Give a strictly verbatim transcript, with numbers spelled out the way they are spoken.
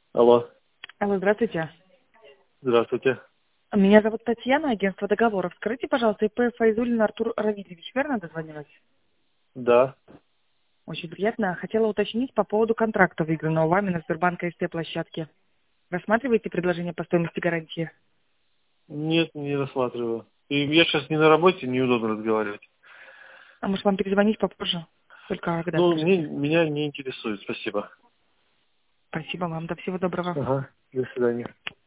Алло, Алло, здравствуйте. здравствуйте. Меня зовут Татьяна, агентство договоров. Скажите, пожалуйста, ИП Файзулин Артур Равильевич, верно дозвонилась? Да. Очень приятно. Хотела уточнить по поводу контракта, выигранного вами на Сбербанк СТ площадке. Рассматриваете предложение по стоимости гарантии? Нет, не рассматриваю. И я сейчас не на работе, неудобно разговаривать. А может вам перезвонить попозже? Только когда, Ну, мне, скажите. меня не интересует, спасибо. Спасибо вам, до всего доброго. Ага, до свидания.